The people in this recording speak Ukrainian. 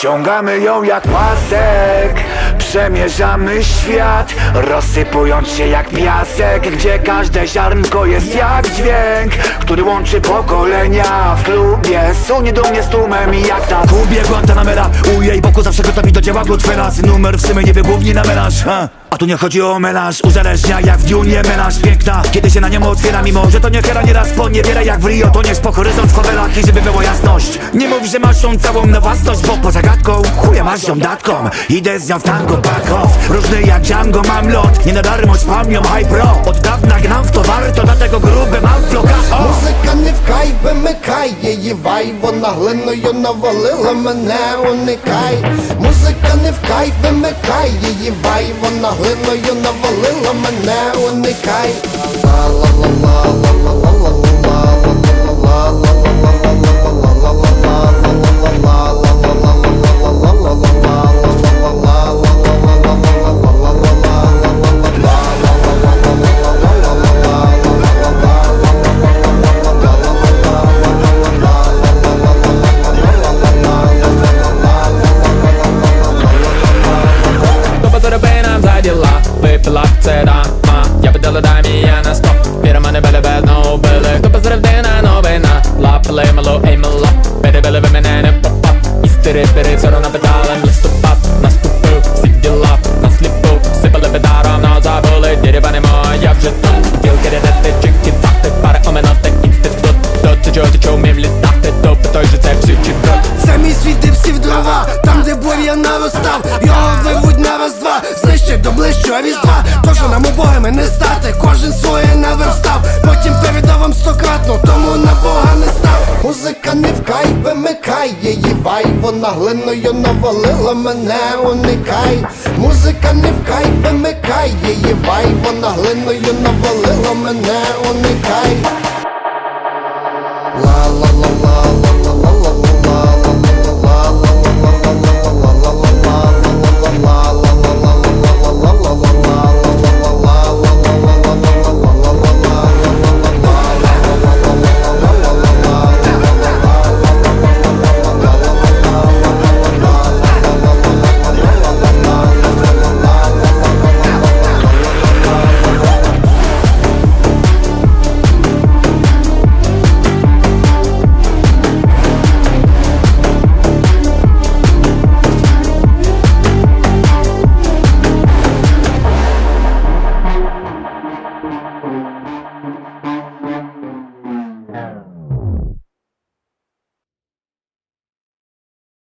Ciągamy ją jak pasek, przemierzamy świat, rozsypując się jak piasek, gdzie każde ziarnko jest jak dźwięk, który łączy pokolenia. W klubie sunie do mnie z tłumem i jak ta Kubie Guantanamera, u jej boku zawsze gotowi do dzieła Goodfellas. Numer w sumie nie wybuchnie na melanż, a tu nie chodzi o melanż, uzależnia jak w Dunie melanż. Piękna, kiedy się na niemu otwiera, mimo że to nie hera, nieraz poniewiera jak w Rio. To nie spoko horyzont w fawelach i żeby było jasność, nie mów, że masz tą całą na własność, bo poza gadką chuja masz ją datką. Idę z nią w tango, back off, różny jak Django mam lot, nie na darmo spam ją high pro. Od dawna gnam w to warto, dlatego grube mam floka. Музика не вкай, вимикай її вай, вона глиною навалила мене, уникай. Музика не вкай, вимикай її вай, вона глиною навалила мене, уникай. Выпила це дама, я подала дамі, я на стоп. Віра мене беле без новини. Хто позирив дина новина? Лапили мало ей мало. Перебили ви мене не попап. Істери перед сором напитали листопад. Наступив всі діла, насліпу. Сипали бедаром, но забули. Діріба не моя вже тут. Ділки рядити, чики тахти. Пари оминати інститут. До цього ти чого вмів літати. Допи той же це псючий брод. Це мій світ, де всі в дрова, там де бур'ян наростав, його вирвуть на раз-два, знищать до ближчого різдва. Тож нам убогими не стати, кожен своє наверстав, потім передав вам стократно, тому на Бога не став. Музика не вкай, вимикай її вай, вона глиною навалила мене, уникай. Музика не вкай, вимикай її вай, вона глиною навалила мене, уникай. Ла-ла.